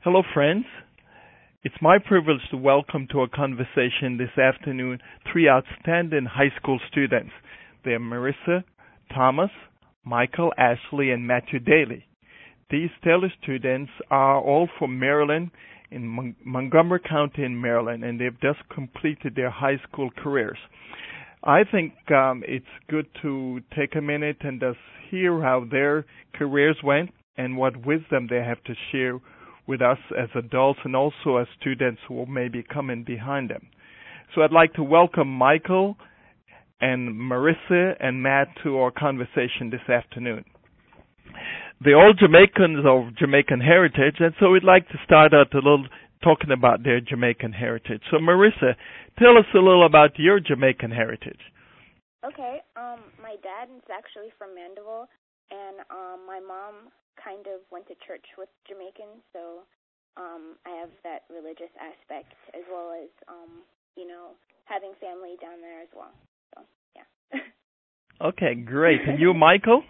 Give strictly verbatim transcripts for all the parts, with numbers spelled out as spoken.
Hello, friends. It's my privilege to welcome to our conversation this afternoon three outstanding high school students. They are Marissa, Thomas, Michael, Ashley, and Matthew Daly. These stellar students are all from Maryland, in Mon- Montgomery County in Maryland, and they've just completed their high school careers. I think um, it's good to take a minute and just hear how their careers went and what wisdom they have to share with us as adults and also as students who may be coming behind them. So I'd like to welcome Michael and Marissa and Matt to our conversation this afternoon. They're all Jamaicans of Jamaican heritage, and so we'd like to start out a little talking about their Jamaican heritage. So Marissa, tell us a little about your Jamaican heritage. Okay, um, my dad is actually from Mandeville, and um, my mom kind of went to church with Jamaicans, so um, I have that religious aspect as well as, um, you know, having family down there as well. So, yeah. Okay, great. And you, Michael?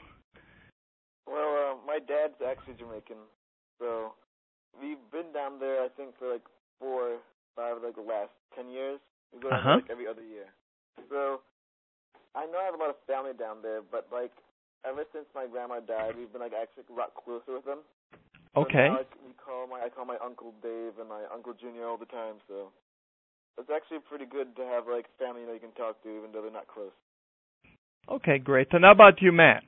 Well, uh, my dad's actually Jamaican, so we've been down there, I think, for like four, five, like the last ten years. We go down Uh-huh. there like every other year. So I know I have a lot of family down there, but like ever since my grandma died, we've been like actually a lot closer with them. So Okay. now, like, we call my I call my uncle Dave and my uncle Junior all the time. So it's actually pretty good to have like family that you can talk to, even though they're not close. Okay, great. And how about you, Matt?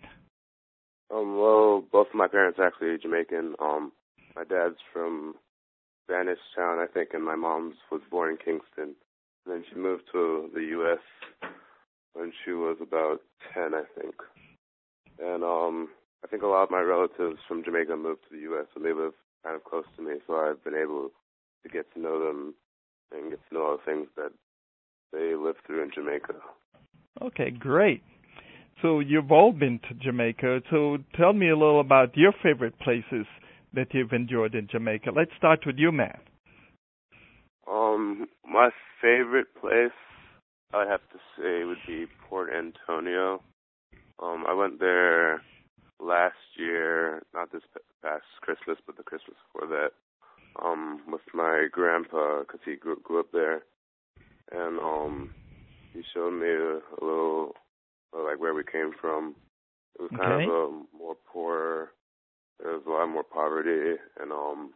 Um, well, both of my parents are actually Jamaican. Um, my dad's from Spanish Town, I think, and my mom's was born in Kingston. And then she moved to the U S when she was about ten, I think. And um, I think a lot of my relatives from Jamaica moved to the U S, and they live kind of close to me, so I've been able to get to know them and get to know all the things that they live through in Jamaica. Okay, great. So you've all been to Jamaica. So tell me a little about your favorite places that you've enjoyed in Jamaica. Let's start with you, Matt. Um, my favorite place, I'd have to say, would be Port Antonio. Um, I went there last year, not this past Christmas, but the Christmas before that, um, with my grandpa, because he grew, grew up there. And um, he showed me a, a little, uh, like, where we came from. It was kind Okay. of a more poor, there was a lot more poverty, and um,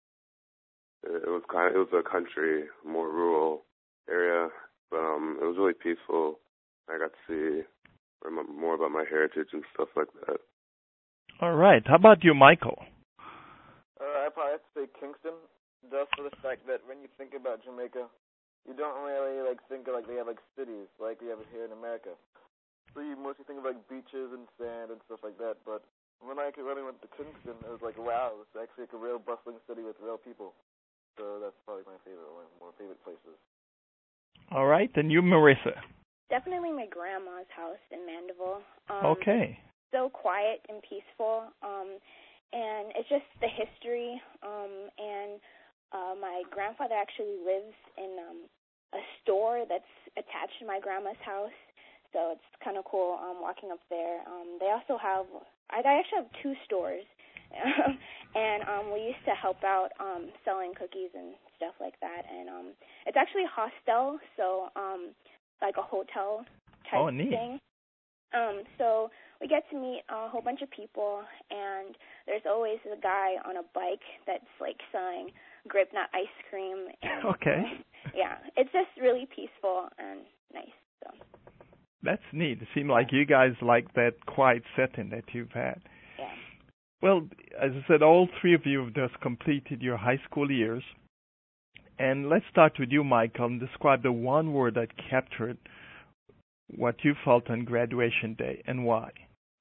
it, it was kind of, it was a country, more rural area, but um, it was really peaceful. I got to see more about my heritage and stuff like that. All right. How about you, Michael? Uh, I probably have to say Kingston, just for the fact that when you think about Jamaica, you don't really like think of like they have like cities like we have it here in America. So you mostly think of like beaches and sand and stuff like that. But when I when I went to Kingston, it was like wow, it's actually like a real bustling city with real people. So that's probably my favorite one, more favorite places. All right. And you, Marissa? Definitely my grandma's house in Mandeville. Um, Okay. It's so quiet and peaceful, um, and it's just the history, um, and uh, my grandfather actually lives in um, a store that's attached to my grandma's house, so it's kind of cool um, walking up there. Um, they also have, I I actually have two stores, and um, we used to help out um, selling cookies and stuff like that, and um, it's actually a hostel, so um, like a hotel type Oh, neat. thing. Um, so we get to meet a whole bunch of people, and there's always a guy on a bike that's like selling grape nut ice cream. And, Okay. yeah, it's just really peaceful and nice. So. That's neat. It seemed like you guys like that quiet setting that you've had. Yeah. Well, as I said, all three of you have just completed your high school years. And let's start with you, Michael, and describe the one word that captured what you felt on graduation day and why.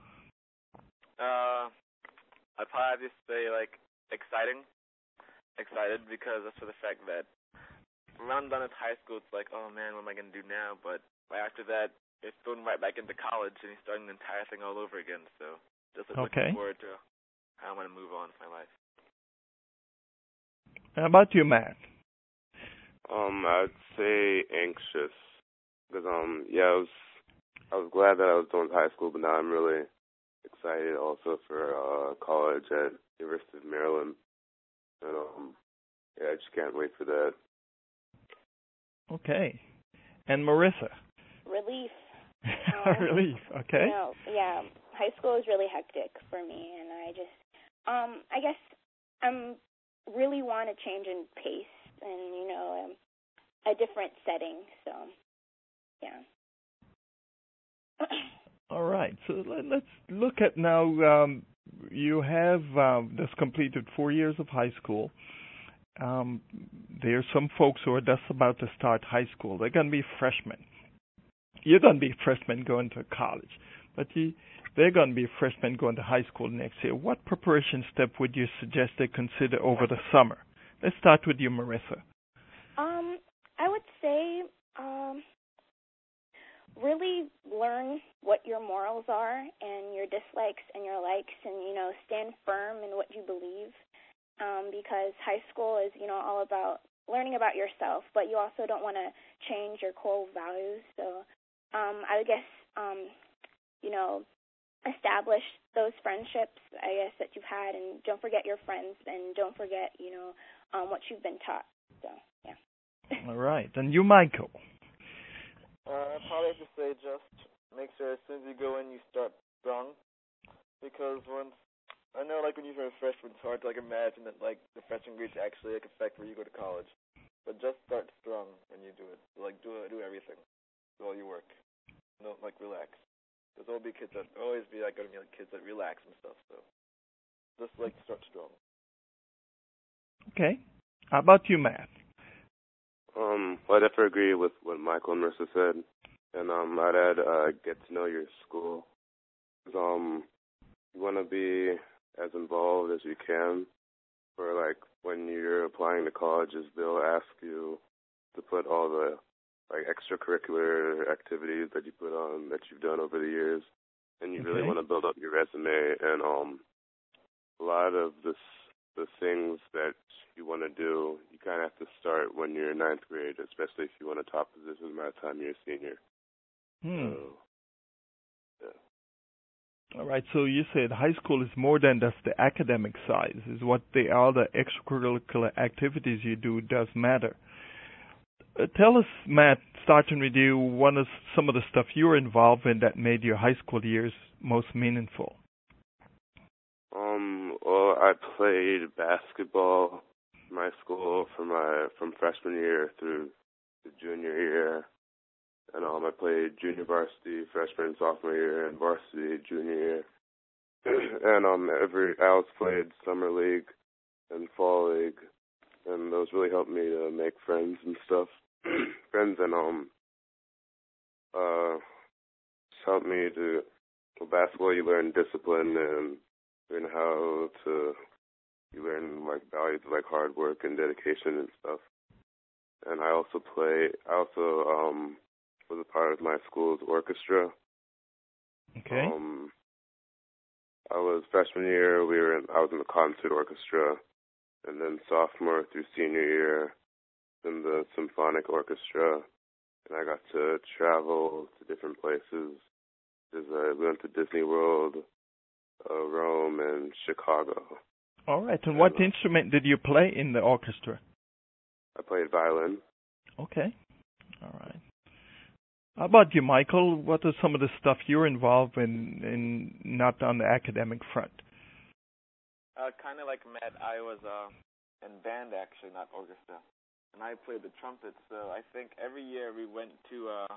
Uh, I'd probably just say like exciting, excited because that's for the fact that when I'm done with high school, it's like, oh man, what am I gonna do now? But right after that, it's thrown right back into college and you're starting the entire thing all over again. So just like, Okay. looking forward to how I'm gonna move on with my life. How about you, Matt? Um, I'd say anxious, because um, yeah, I was I was glad that I was done with high school, but now I'm really excited also for uh, college at University of Maryland. And um, yeah, I just can't wait for that. Okay. And Marissa? Relief. Um, Relief, okay. You know, yeah, high school is really hectic for me, and I just, um, I guess I'm really want to change in pace and, you know, um, a different setting, so, yeah. All right, so let, let's look at now, um, you have um, just completed four years of high school. Um, there are some folks who are just about to start high school. They're going to be freshmen. You're going to be freshmen going to college, but you, they're going to be freshmen going to high school next year. What preparation step would you suggest they consider over the summer? Let's start with you, Marissa. Um, I would say um, really learn what your morals are and your dislikes and your likes, and, you know, stand firm in what you believe, um, because high school is, you know, all about learning about yourself, but you also don't want to change your core values. So um, I would guess, um, you know, establish those friendships, I guess, that you've had, and don't forget your friends, and don't forget, you know, um, what you've been taught. So, yeah. All right. And you, Michael? Uh, I probably have to say just make sure as soon as you go in, you start strong. Because once, I know, like, when you're a freshman, it's hard to, like, imagine that, like, the freshman grades actually, like, affect where you go to college. But just start strong when you do it. So, like, do do everything. Do all your work. Don't, like, relax. Because there'll be kids that, always be, like, going to be, like, kids that relax and stuff, so just, like, start strong. Okay. How about you, Matt? Um, well, I definitely agree with what Michael and Marissa said. And um, I'd add, uh, get to know your school. Um, you want to be as involved as you can. For, like, when you're applying to colleges, they'll ask you to put all the, like, extracurricular activities that you put on, that you've done over the years. And you okay. really want to build up your resume. And um, a lot of this, the things that you want to do, you kind of have to start when you're in ninth grade, especially if you want a top position by the time you're a senior. Hmm. So, yeah. All right, so you said high school is more than just the academic side. Is what the other extracurricular activities you do does matter. Uh, tell us, Matt, starting with you, what is some of the stuff you were involved in that made your high school years most meaningful? Um, well, I played basketball in my school from my from freshman year through the junior year, and um, I played junior varsity freshman, sophomore year, and varsity junior year. And um, every I also played summer league and fall league, and those really helped me to make friends and stuff. Friends and um, uh, just helped me to. With basketball, you learn discipline and learn how to, you learn, like, values like hard work and dedication and stuff. And I also play, I also um, was a part of my school's orchestra. Okay. Um, I was freshman year, we were in, I was in the concert orchestra, and then sophomore through senior year in the symphonic orchestra, and I got to travel to different places. I went to Disney World, Uh, Rome, and Chicago. All right. And what and, uh, instrument did you play in the orchestra? I played violin. Okay. All right. How about you, Michael? What are some of the stuff you're involved in, in not on the academic front? Uh, kind of like Matt, I was uh, in band, actually, not orchestra. And I played the trumpet, so I think every year we went to uh,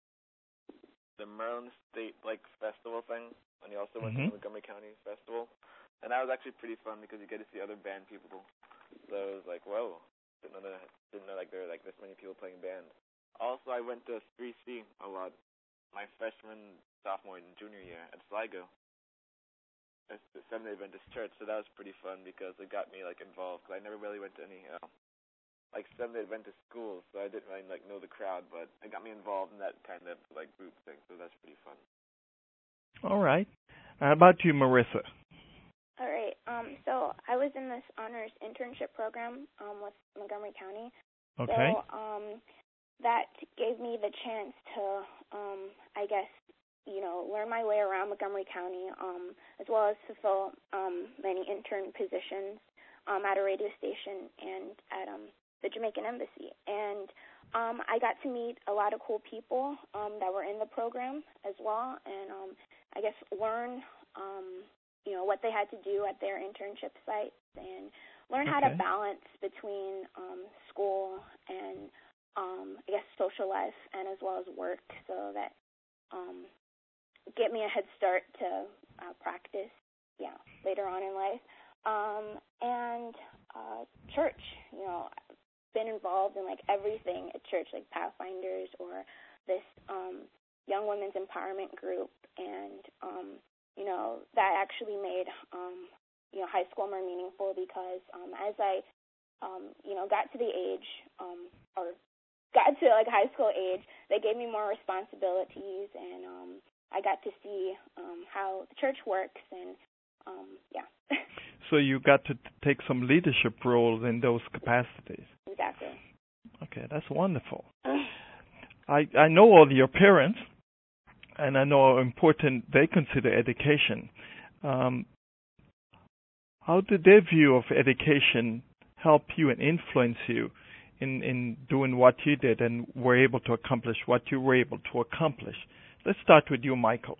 the Maryland State, like, festival thing. And he also went mm-hmm. to the Montgomery County Festival. And that was actually pretty fun because you get to see other band people. So it was like, whoa. Didn't know, that, didn't know like there were like this many people playing band. Also, I went to three C a lot my freshman, sophomore, and junior year at Sligo. It's the Seventh-day Adventist Church, so that was pretty fun because it got me like involved. Because I never really went to any uh, like Seventh-day Adventist schools, so I didn't really like know the crowd, but it got me involved in that kind of like group thing, so that's pretty fun. All right. How about you, Marissa? All right. Um, so I was in this honors internship program um, with Montgomery County. Okay. So um, that gave me the chance to, um, I guess, you know, learn my way around Montgomery County, um, as well as fulfill um, many intern positions. um, at a radio station and at um, the Jamaican Embassy. And um, I got to meet a lot of cool people um, that were in the program as well, and um, I guess learn, um, you know, what they had to do at their internship sites and learn okay. how to balance between um, school and, um, I guess, social life and as well as work, so that um, get me a head start to uh, practice, yeah, later on in life. Um, and uh, church, you know, I've been involved in, like, everything at church, like Pathfinders or this um, Young Women's Empowerment Group, and, um, you know, that actually made, um, you know, high school more meaningful because um, as I, um, you know, got to the age um, or got to, like, high school age, they gave me more responsibilities, and um, I got to see um, how the church works, and, um, yeah. So you got to t- take some leadership roles in those capacities. Exactly. Okay, that's wonderful. I I know all your parents, and I know how important they consider education. Um, how did their view of education help you and influence you in, in doing what you did and were able to accomplish what you were able to accomplish? Let's start with you, Michael.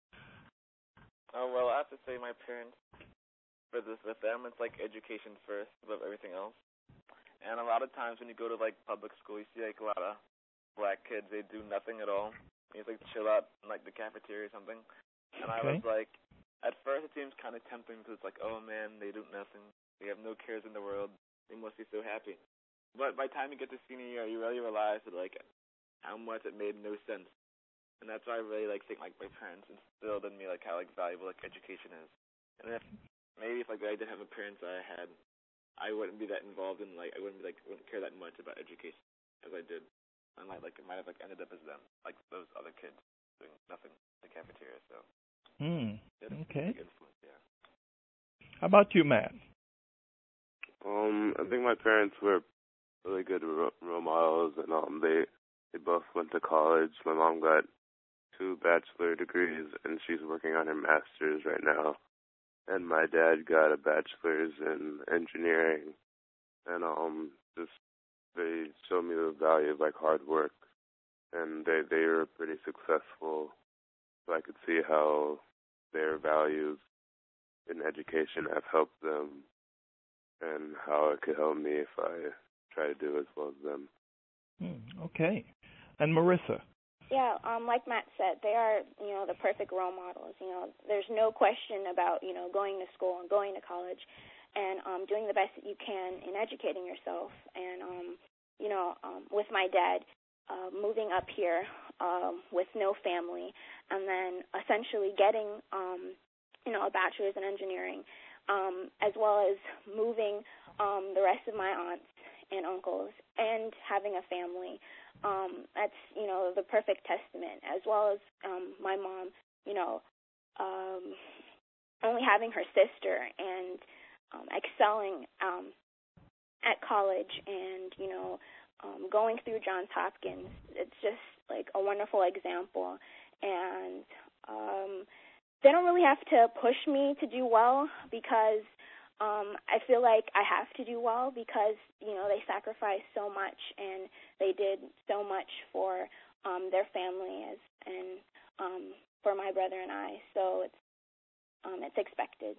Oh, well, I have to say my parents, for this, with them, it's like education first above everything else. And a lot of times when you go to, like, public school, you see, like, a lot of black kids, they do nothing at all. You just, like, chill out in, like, the cafeteria or something. And Okay. I was like, at first it seems kind of tempting because it's like, oh, man, they do nothing. They have no cares in the world. They must be so happy. But by the time you get to senior year, you really realize that, like, how much it made no sense. And that's why I really, like, think, like, my parents instilled in me, like, how, like, valuable, like, education is. And if maybe if, like, I did have a parents that I had, I wouldn't be that involved in, like, I wouldn't be, like, wouldn't care that much about education as I did. And, like, like it might have, like, ended up as them, like those other kids doing nothing in the cafeteria, so. Hmm. Okay. Big influence, yeah. How about you, Matt? Um, I think my parents were really good ro- role models, and um, they they both went to college. My mom got two bachelor degrees, and she's working on her master's right now. And my dad got a bachelor's in engineering, and um, just they showed me the value of like hard work, and they they were pretty successful. So I could see how their values in education have helped them, and how it could help me if I try to do as well as them. Hmm. Okay. And Marissa? Yeah, um, like Matt said, they are, you know, the perfect role models. You know, there's no question about, you know, going to school and going to college and um, doing the best that you can in educating yourself. And, um, you know, um, with my dad, uh, moving up here um, with no family and then essentially getting, um, you know, a bachelor's in engineering, um, as well as moving um, the rest of my aunts and uncles and having a family. Um, that's, you know, the perfect testament, as well as um, my mom, you know, um, only having her sister and um, excelling um, at college and, you know, um, going through Johns Hopkins. It's just, like, a wonderful example. And um, they don't really have to push me to do well because Um, I feel like I have to do well because, you know, they sacrificed so much and they did so much for um, their family as, and um, for my brother and I. So it's um, it's expected.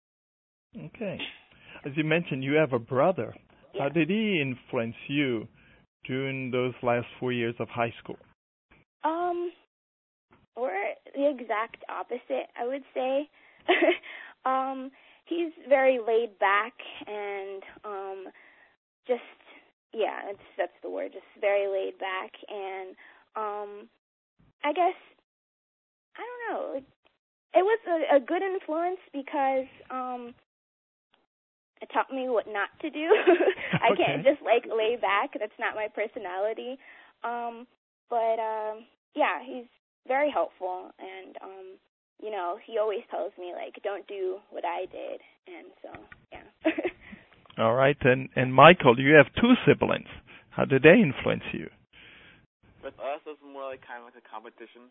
Okay. As you mentioned, you have a brother. Yeah. How did he influence you during those last four years of high school? Um, we're the exact opposite, I would say. um, he's very laid back and um, just, yeah, that's that's the word, just very laid back. And um, I guess, I don't know, like, it was a, a good influence because um, it taught me what not to do. I Okay. can't just, like, lay back. That's not my personality. Um, but, um, yeah, he's very helpful. And, um, you know, he always tells me, like, don't do what I did. And so, yeah. All right. And, and Michael, you have two siblings. How did they influence you? With us, it was more like kind of like a competition.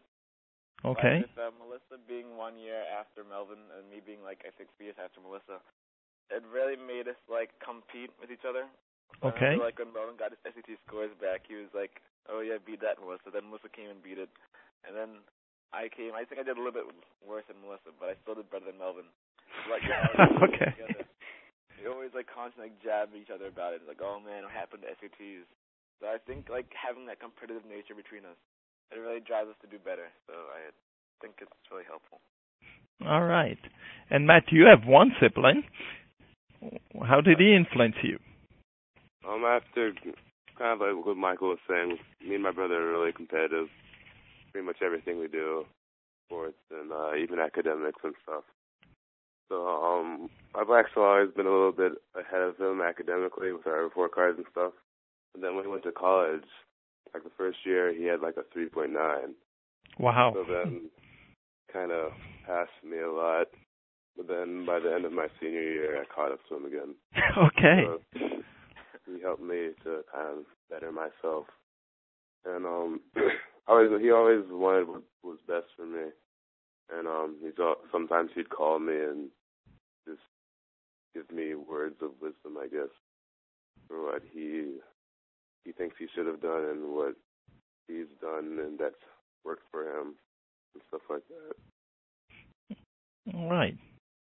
Okay. Like with uh, Melissa being one year after Melvin and me being, like, I think three years after Melissa. it really made us like compete with each other. Okay. I remember, like when Melvin got his S A T scores back, he was like, "Oh yeah, beat that Melissa." Then Melissa came and beat it, and then I came. I think I did a little bit worse than Melissa, but I still did better than Melvin. Like, you know, okay. We always like constantly like, jab each other about it. Like, oh man, what happened to S A Ts? So I think like having that competitive nature between us, it really drives us to do better. So I think it's really helpful. All right. And Matt, you have one sibling. How did he influence you? Um, after kind of like what Michael was saying, me and my brother are really competitive. Pretty much everything we do, sports and uh, even academics and stuff. So um, I've actually always been a little bit ahead of him academically with our report cards and stuff. And then when he went to college, like the first year, he had like a three point nine. Wow. So then kind of passed me a lot. But then by the end of my senior year, I caught up to him again. Okay. So he helped me to kind of better myself. And um, always he always wanted what was best for me. And um, he's all, sometimes he'd call me and just give me words of wisdom, I guess, for what he he thinks he should have done and what he's done and that's worked for him and stuff like that. All right.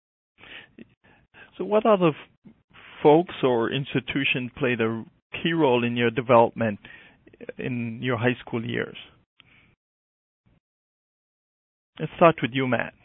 So what other f- folks or institutions played a key role in your development in your high school years? Let's start with you, Matt.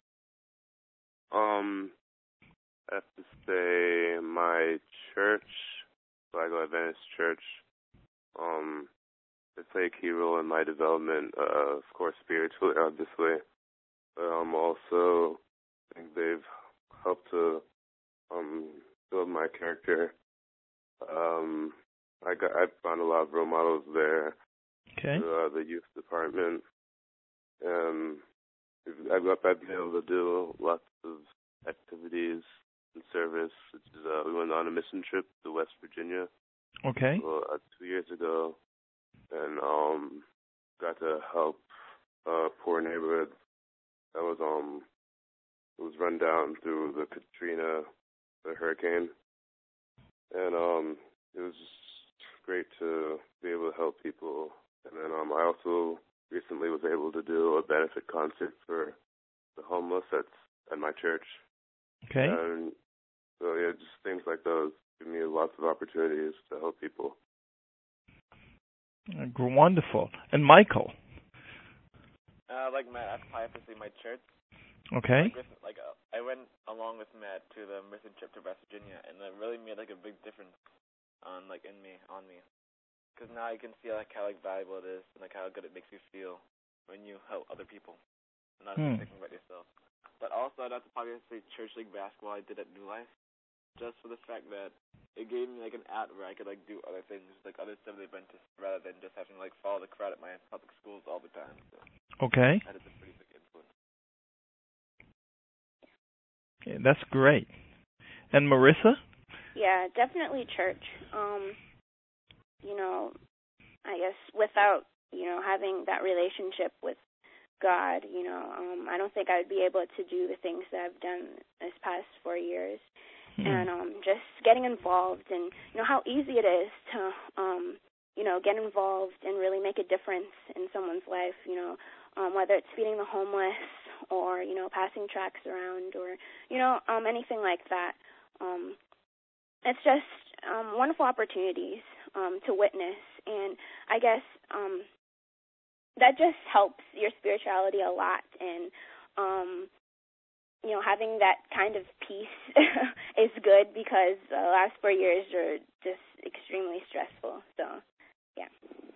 Um, I have to say my church, Flagler Adventist Church, um, they play a key role in my development, uh, of course, spiritually, obviously. But um, also, I think they've helped to um, build my character. Um, I got I found a lot of role models there. Okay. Through, uh, the youth department. Um, I've, I've been able to do lots of activities and service. Such as, uh, we went on a mission trip to West Virginia. Okay. Uh, two years ago, and um, got to help a poor neighborhood that was um, it was run down through the Katrina, the hurricane, and um, it was just great to be able to help people. And then um, I also recently was able to do a benefit concert for the homeless at at my church. Okay. And so yeah, just things like those give me lots of opportunities to help people. Uh, wonderful. And Michael? Uh, like Matt, I probably have to say my church. Okay. Like, with, like uh, I went along with Matt to the mission trip to West Virginia, and it really made like a big difference on like in me, on me. Because now I can see like how like valuable it is, and like how good it makes you feel when you help other people, and not Hmm. just thinking about yourself. But also, I'd have to probably say church league basketball I did at New Life, just for the fact that it gave me like an out where I could like do other things, like other Seventh-day Adventists, rather than just having to like follow the crowd at my public schools all the time. So Okay. that is a pretty big influence. Okay, that's great. And Marissa? Yeah, definitely church. Um, you know, I guess without, you know, having that relationship with God, you know, um, I don't think I would be able to do the things that I've done this past four years. Hmm. And um, just getting involved and, you know, how easy it is to, um, you know, get involved and really make a difference in someone's life, you know, um, whether it's feeding the homeless or, you know, passing tracts around or, you know, um, anything like that. Um, it's just um, wonderful opportunities um, to witness. And I guess um, that just helps your spirituality a lot. And, um, you know, having that kind of peace is good because the last four years are just extremely stressful. So, yeah.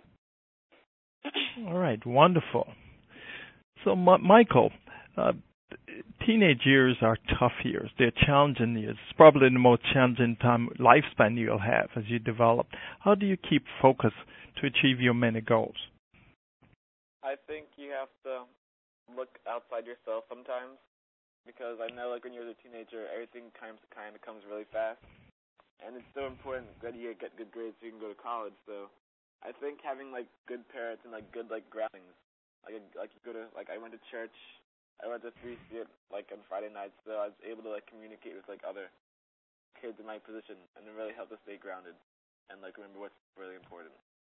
All right, wonderful. So, M- Michael, uh, teenage years are tough years. They're challenging years. It's probably the most challenging time lifespan you'll have as you develop. How do you keep focus to achieve your many goals? I think you have to look outside yourself sometimes, because I know, like, when you're a teenager, everything kind of, kind of comes really fast, and it's so important that you get good grades so you can go to college. So I think having, like, good parents and, like, good, like, groundings, like, like you go to, like, I went to church, I went to three C, like, on Friday nights, so I was able to, like, communicate with, like, other kids in my position, and it really helped us stay grounded and like remember what's really important.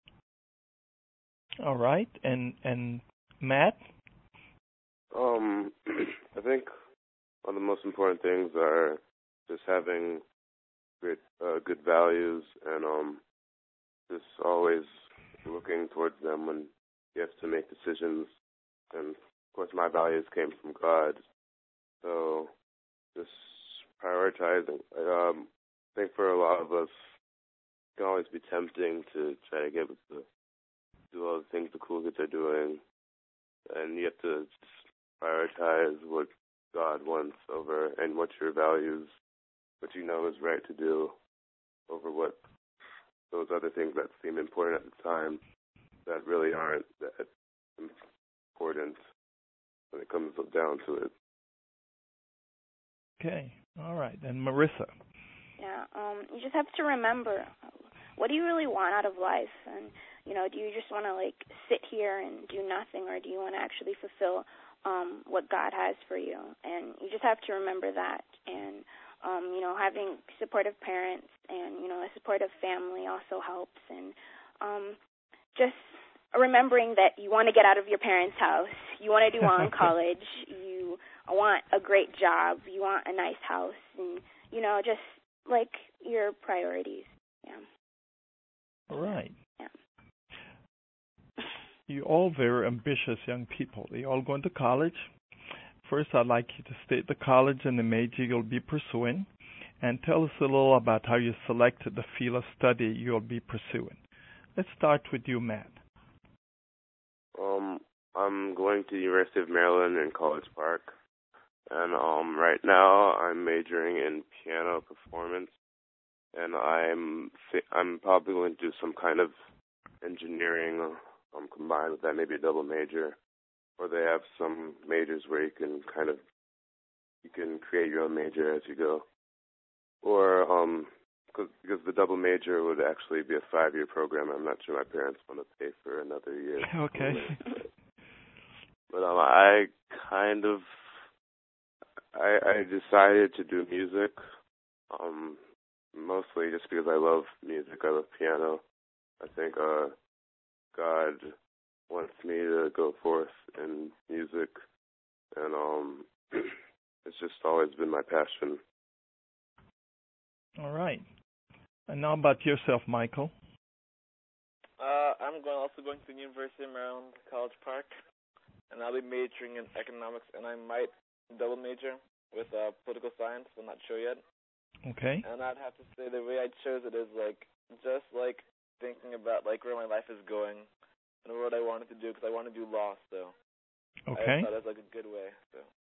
All right, and and Matt? Um, I think one of the most important things are just having great, uh, good values, and um, just always looking towards them when you have to make decisions. And of course, my values came from God, so just prioritizing. Um, I think for a lot of us, it can always be tempting to try to get with the do all the things the cool kids are doing, and you have to just prioritize what God wants over and what your values, what you know is right to do, over what those other things that seem important at the time that really aren't that important when it comes down to it. Okay, all right, and Marissa? Yeah, um, you just have to remember, what do you really want out of life? And, you know, do you just want to, like, sit here and do nothing, or do you want to actually fulfill um, what God has for you? And you just have to remember that. And, um, you know, having supportive parents and, you know, a supportive family also helps. And um, just remembering that you want to get out of your parents' house, you want to do well in college, you want a great job, you want a nice house, and, you know, just, like, your priorities. Yeah. All right. Yeah. You're all very ambitious young people. You're all going to college. First, I'd like you to state the college and the major you'll be pursuing, and tell us a little about how you selected the field of study you'll be pursuing. Let's start with you, Matt. Um, I'm going to the University of Maryland in College Park, and um, right now I'm majoring in piano performance, and I'm I'm probably going to do some kind of engineering um, combined with that, maybe a double major, or they have some majors where you can kind of you can create your own major as you go, or um, cause, because the double major would actually be a five-year program. I'm not sure my parents want to pay for another year. Okay. But, but um, I kind of I, I decided to do music, um, mostly just because I love music. I love piano. I think uh, God wants me to go forth in music, and um, it's just always been my passion. All right. And now about yourself, Michael. Uh, I'm going also going to the University of Maryland, College Park, and I'll be majoring in economics, and I might double major with uh, political science. I'm not sure yet. Okay. And I'd have to say the way I chose it is like just like thinking about like where my life is going and what I wanted to do, because I want to do law. So Okay. I thought it was like a good way. So.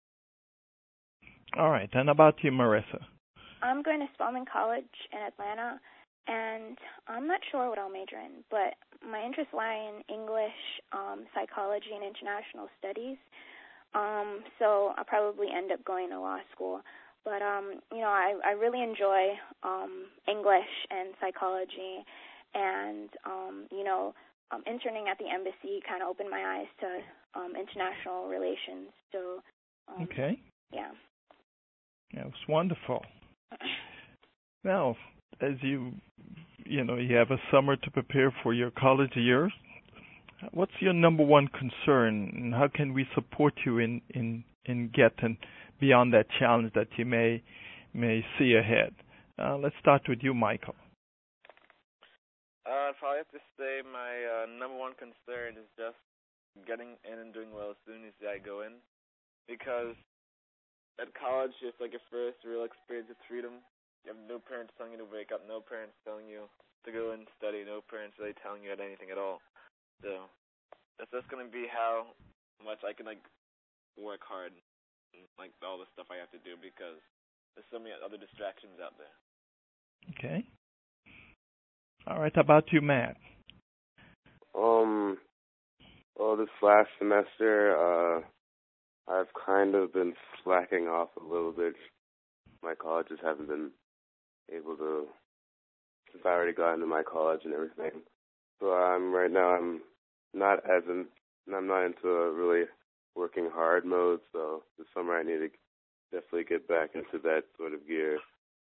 All right. And about you, Marissa. I'm going to Spelman College in Atlanta, and I'm not sure what I'll major in, but my interests lie in English, um, psychology, and international studies. Um, so I'll probably end up going to law school. But, um, you know, I, I really enjoy um, English and psychology, and, um, you know, um, interning at the embassy kind of opened my eyes to um, international relations. So, um, okay. Yeah. That was wonderful. Now, as you, you know, you have a summer to prepare for your college years, what's your number one concern, and how can we support you in, in, in getting beyond that challenge that you may may see ahead? Uh, let's start with you, Michael. Uh, I'd probably have to say my uh, number one concern is just getting in and doing well as soon as I go in, because at college it's like your first real experience with freedom. You have no parents telling you to wake up, no parents telling you to go and study, no parents really telling you anything at all. So that's just going to be how much I can, like, work hard and, like, all the stuff I have to do, because there's so many other distractions out there. Okay. All right, how about you, Matt? Um, well, this last semester, uh, I've kind of been slacking off a little bit. My colleges haven't been able to, since I already got into my college and everything. So I'm right now, I'm not as in, I'm not into a really working hard mode. So this summer I need to definitely get back into that sort of gear.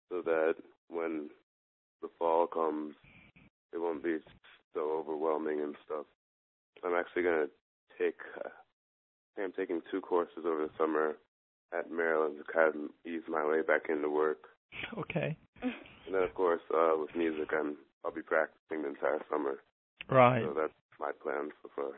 so that when the fall comes, it won't be so overwhelming and stuff. I'm actually going to take, uh, I think I'm taking two courses over the summer at Maryland to kind of ease my way back into work. Okay. And then, of course, uh, with music, I'm, I'll be practicing the entire summer. Right. So that's my plan so far.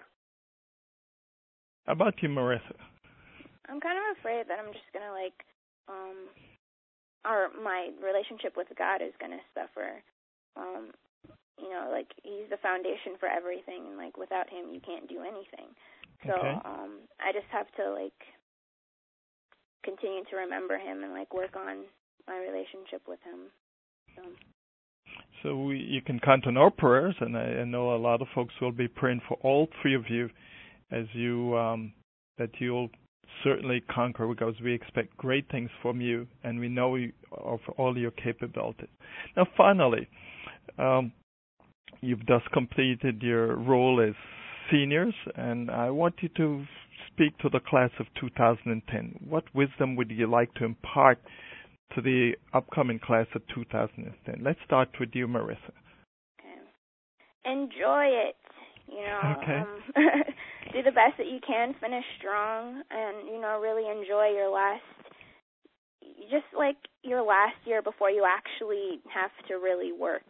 How about you, Marissa? I'm kind of afraid that I'm just going to, like, um, our, my relationship with God is going to suffer. Um, you know, like, he's the foundation for everything, and, like, without him, you can't do anything. So okay. um, I just have to, like, continue to remember him and, like, work on my relationship with him. So, so we, you can count on our prayers, and I, I know a lot of folks will be praying for all three of you as you, um, that you'll certainly conquer, because we expect great things from you, and we know you, of all your capabilities. Now, finally, um, you've just completed your role as seniors, and I want you to speak to the class of two thousand ten. What wisdom would you like to impart to the upcoming class of two thousand ten? Let's start with you, Marissa. Okay. Enjoy it. You know, okay. um, do the best that you can, finish strong, and, you know, really enjoy your last, just like your last year before you actually have to really work.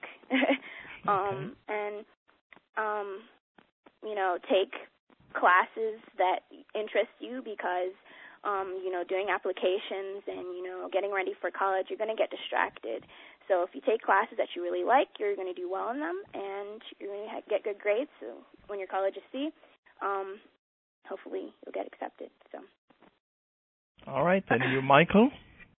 um, okay. And, um, you know, take classes that interest you, because, um, you know, doing applications and, you know, getting ready for college, you're going to get distracted. So if you take classes that you really like, you're going to do well in them, and you're going to get good grades. So when your college is C, um, hopefully you'll get accepted. So. All right, and you, Michael?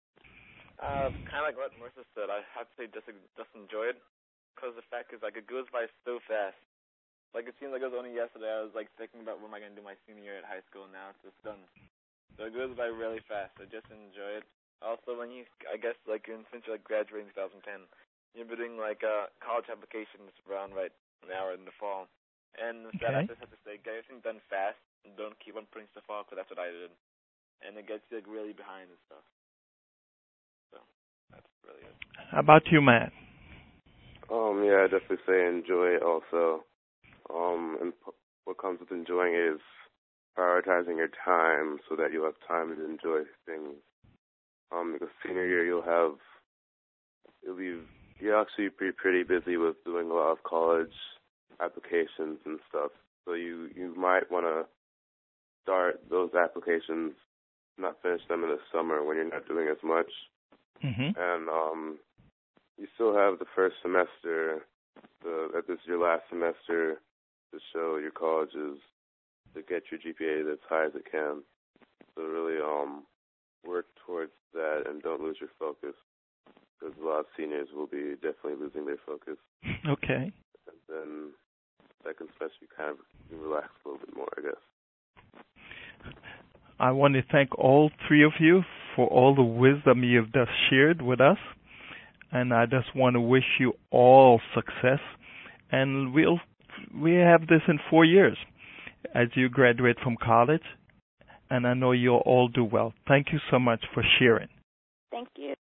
Uh, kind of like what Marissa said. I have to say just just enjoy it, because the fact is, like, it goes by so fast. Like, it seems like it was only yesterday I was, like, thinking about what am I going to do my senior year at high school, and now it's just done. So it goes by really fast, so just enjoy it. Also, when you, I guess, like, since you're, like, graduating in twenty ten, you'll be doing, like, uh, college applications around right now in the fall. And with okay. that, I just have to say, get everything done fast, and don't keep on putting stuff off, because that's what I did. And it gets you, like, really behind and stuff. So, that's really it. How about you, Matt? Um, yeah, I definitely say enjoy it also. Um, and p- what comes with enjoying is prioritizing your time so that you'll have time to enjoy things. Um, because senior year you'll have, you'll be, you'll actually be pretty busy with doing a lot of college applications and stuff. So you, you might want to start those applications, not finish them in the summer when you're not doing as much. Mm-hmm. And um, you still have the first semester, the, that this is your last semester to show your colleges, to get your G P A as high as it can. So really um, work towards that and don't lose your focus, because a lot of seniors will be definitely losing their focus. Okay. And then second semester you kind of relax a little bit more, I guess. I want to thank all three of you for all the wisdom you've just shared with us. And I just want to wish you all success. And we'll we have this in four years as you graduate from college. And I know you'll all do well. Thank you so much for sharing. Thank you.